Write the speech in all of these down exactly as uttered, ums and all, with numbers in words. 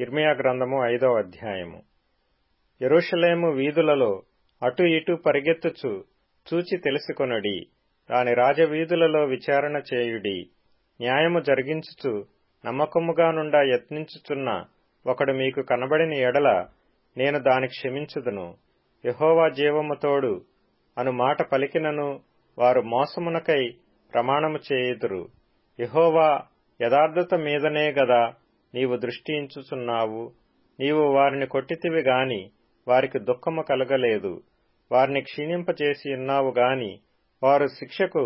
యిర్మీయా గ్రంథము ఐదవ అధ్యాయము. యెరూషలేము వీధులలో అటు ఇటు పరిగెత్తుచు చూచి తెలుసుకొనుడి. దాని రాజవీధులలో విచారణ చేయుడి. న్యాయము జరిగించుచు నమ్మకముగా నుండా యత్నించుచున్న ఒకడు మీకు కనబడిన ఎడల నేను దాని క్షమించుదును. యెహోవా జీవము తోడు అను మాట పలికినను వారు మోసమునకై ప్రమాణము చేయుదురు. యెహోవా యథార్థత మీదనే గదా నీవు దృష్టించుచున్నావు. నీవు వారిని కొట్టితివి గాని వారికి దుఃఖము కలగలేదు. వారిని క్షీణింపచేసి ఉన్నావు గాని వారు శిక్షకు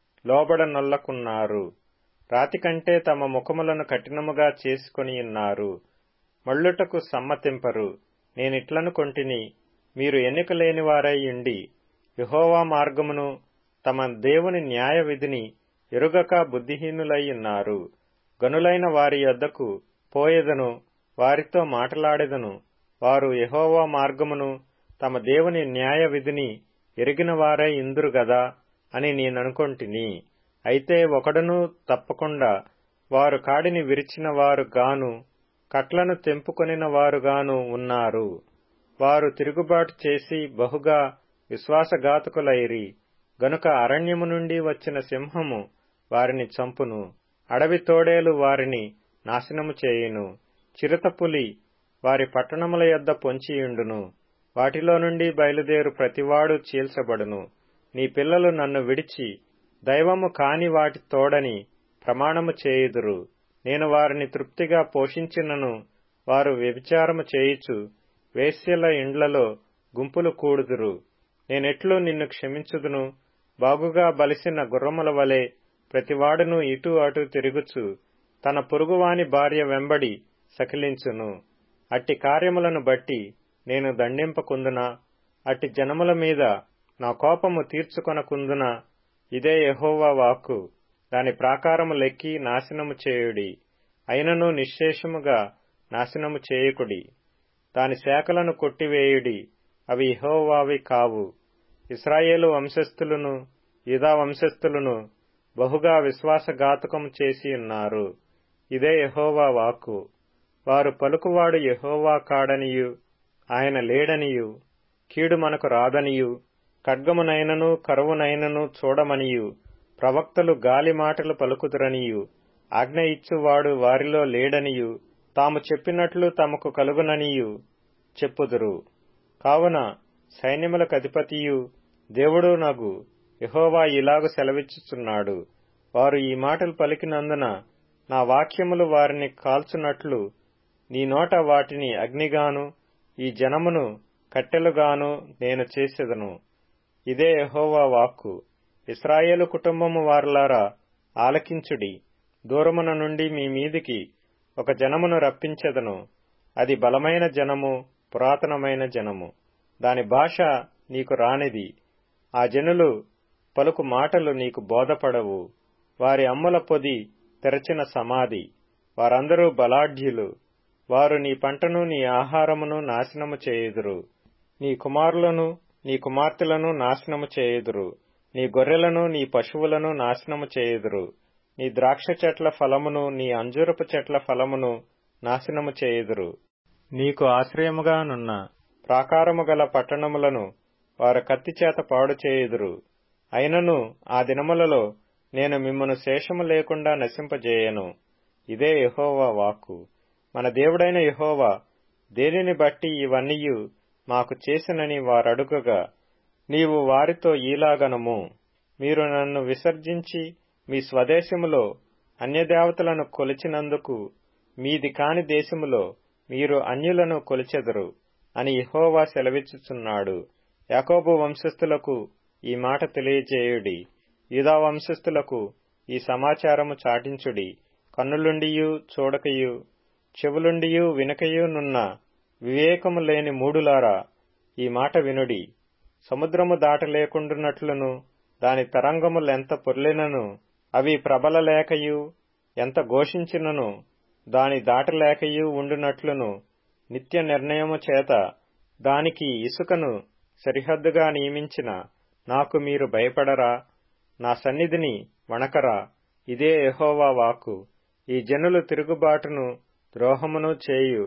లోబడనొల్లకున్నారు. రాతి కంటే తమ ముఖములను కఠినముగా చేసుకొని ఉన్నారు. మళ్ళుటకు సమ్మతింపరు. నేనిట్లనుకొంటిని, మీరు ఎన్నిక లేని వారై ఉండి యెహోవా మార్గమును తమ దేవుని న్యాయ విధిని ఎరుగక బుద్ధిహీనులై ఉన్నారు. గనులైన వారి యొద్దకు పోయెదను, వారితో మాటలాడెదను. వారు యెహోవా మార్గమును తమ దేవుని న్యాయ విధిని ఎరిగిన వారై ఇందురు గదా అని నేననుకొంటిని. అయితే ఒకడును తప్పకుండా వారు కాడిని విరిచిన వారు గాను కట్లను తెంపుకొనిన వారుగాను ఉన్నారు. వారు తిరుగుబాటు చేసి బహుగా విశ్వాసఘాతకులైరి. గనుక అరణ్యము నుండి వచ్చిన సింహము వారిని చంపును. అడవి తోడేలు వారిని నాశనము చేయును. చిరుతపులి వారి పట్టణముల యొద్ద పొంచియుండును. వాటిలో నుండి బయలుదేరు ప్రతివాడు చీల్చబడును. నీ పిల్లలు నన్ను విడిచి దైవము కాని వాటి తోడని ప్రమాణము చేయుదురు. నేను వారిని తృప్తిగా పోషించినను వారు వ్యభిచారము చేయుచు వేశ్యల ఇండ్లలో గుంపులు కూడుదురు. నేనెట్లు నిన్ను క్షమించుదును? బాగుగా బలిసిన గుర్రముల వలె ప్రతివాడును ఇటు అటు తిరుగుచు తన పొరుగువాని భార్య వెంబడి సకిలించును. అట్టి కార్యములను బట్టి నేను దండింపకుందునా? అట్టి జనముల మీద నా కోపము తీర్చుకొనకుందునా? ఇదే యెహోవా వాక్కు. దాని ప్రాకారము లెక్కి నాశనము చేయుడి. అయినను నిశ్శేషముగా నాశనము చేయకుడి. దాని శాఖలను కొట్టివేయుడి. అవి యెహోవావి కావు. ఇశ్రాయేలు వంశస్థులను యూదా వంశస్థులను బహుగా విశ్వాసఘాతకము చేసి ఉన్నారు. ఇదే యెహోవా వాక్కు. వారు పలుకువాడు యెహోవా కాడనియు ఆయన లేడనియు కీడు మనకు రాదనియు ఖడ్గమునైనను కరువునైనను చూడమనియు ప్రవక్తలు గాలి మాటలు పలుకుదురనియు ఆజ్ఞ ఇచ్చువాడు వారిలో లేడనియు తాము చెప్పినట్లు తమకు కలుగుననియు చెప్పుదురు. కావున సైన్యములకు అధిపతియు దేవుడు నగు యెహోవా ఇలాగు సెలవిచ్చుచున్నాడు. వారు ఈ మాటలు పలికినందున నా వాక్యములు వారిని కాల్చునట్లు నీ నోట వాటిని అగ్నిగాను ఈ జనమును కట్టెలుగాను నేను చేసెదను. ఇదే యెహోవా వాక్కు. ఇశ్రాయేలు కుటుంబము వారలారా ఆలకించుడి. దూరమున నుండి మీ మీదికి ఒక జనమును రప్పించెదను. అది బలమైన జనము, పురాతనమైన జనము. దాని భాష నీకు రానిది. ఆ జనులు పలుకు మాటలు నీకు బోధపడవు. వారి అమ్ముల పొది తెరచిన సమాధి. వారందరూ బలాఢ్యులు. వారు నీ పంటను నీ ఆహారమును నాశనము చేయుదురు. నీ కుమారులను నీ కుమార్తెలను నాశనము చేయుదురు. నీ గొర్రెలను నీ పశువులను నాశనము చేయుదురు. నీ ద్రాక్ష చెట్ల ఫలమును నీ అంజూరపు చెట్ల ఫలమును నాశనము చేయుదురు. నీకు ఆశ్రయముగానున్న ప్రాకారము గల పట్టణములను వారు కత్తిచేత పాడు చేయుదురు. అయినను ఆ దినములలో నేను మిమ్మును శేషము లేకుండా నశింపజేయను. ఇదే యెహోవా వాక్కు. మన దేవుడైన యెహోవా దేనిని బట్టి ఇవన్నీయు మాకు చేసినని వారడుగగా నీవు వారితో ఈలాగనము, మీరు నన్ను విసర్జించి మీ స్వదేశములో అన్యదేవతలను కొలిచినందుకు మీది కాని దేశములో మీరు అన్యులను కొలిచెదరు అని యెహోవా సెలవిచ్చుచున్నాడు. యాకోబు వంశస్థులకు ఈ మాట తెలియజేయుడి. యూదా వంశస్థులకు ఈ సమాచారము చాటించుడి. కన్నులుండియు చూడకయు చెవులుండియు వినకయు నున్న వివేకము లేని మూడులారా ఈ మాట వినుడి. సముద్రము దాటలేకుండునట్లును దాని తరంగములెంత పొర్లినను అవి ప్రబలలేకయు ఎంత ఘోషించినను దాని దాటలేకయు ఉండునట్లును నిత్య నిర్ణయము చేత దానికి ఇసుకను సరిహద్దుగా నియమించిన నాకు మీరు భయపడరా? నా సన్నిధిని వణకరా? ఇదే యెహోవా వాక్కు. ఈ జనులు తిరుగుబాటును ద్రోహమును చేయు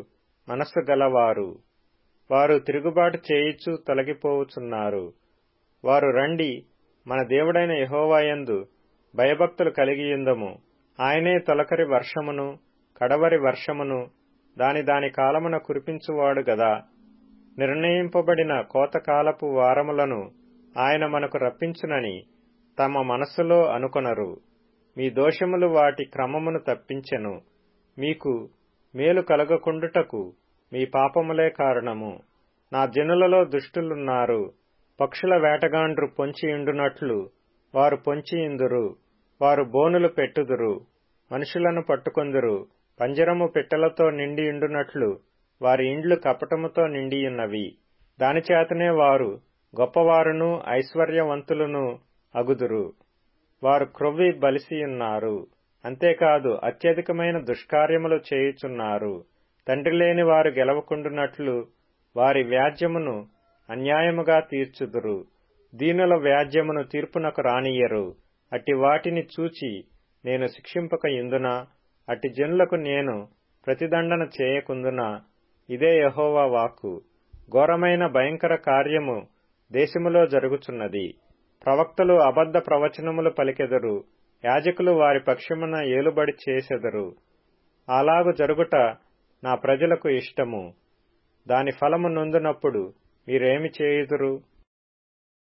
మనస్సు గలవారు. వారు తిరుగుబాటు చేయిచు తొలగిపోవుచున్నారు. వారు రండి, మన దేవుడైన యెహోవా యందు భయభక్తులు కలిగియుందము. ఆయనే తొలకరి వర్షమును కడవరి వర్షమును దాని దాని కాలమున కురిపించువాడు గదా. నిర్ణయింపబడిన కోతకాలపు వారములను ఆయన మనకు రప్పించునని తమ మనస్సులో అనుకొనరు. మీ దోషములు వాటి క్రమమును తప్పించెను. మీకు మేలు కలగకుండుటకు మీ పాపములే కారణము. నా జనులలో దుష్టులున్నారు. పక్షుల వేటగాండ్రు పొంచియుండునట్లు వారు పొంచియుందురు. వారు బోనులు పెట్టుదురు, మనుషులను పట్టుకొందురు. పంజరము పిట్టలతో నిండియుండునట్లు వారి ఇండ్లు కపటముతో నిండియున్నవి. దానిచేతనే వారు గొప్పవారును ఐశ్వర్యవంతులును అగుదురు. వారు క్రొవ్వి బలిసియున్నారు. అంతేకాదు అత్యధికమైన దుష్కార్యములు చేయుచున్నారు. తండ్రి లేని వారు గెలవకుండునట్లు వారి వ్యాజ్యమును అన్యాయముగా తీర్చుదురు. దీనుల వ్యాజ్యమును తీర్పునకు రానియ్యరు. అట్టి వాటిని చూచి నేను శిక్షింపక యుందునా? అట్టి జనులకు నేను ప్రతిదండన చేయకుందునా? ఇదే యెహోవా వాక్కు. ఘోరమైన భయంకర కార్యము దేశములో జరుగుచున్నది. ప్రవక్తలు అబద్ధ ప్రవచనములు పలికెదరు. యాజకులు వారి పక్షమున ఏలుబడి చేసెదరు. అలాగు జరుగుట నా ప్రజలకు ఇష్టము. దాని ఫలము నొందునప్పుడు మీరేమి చేయుదురు?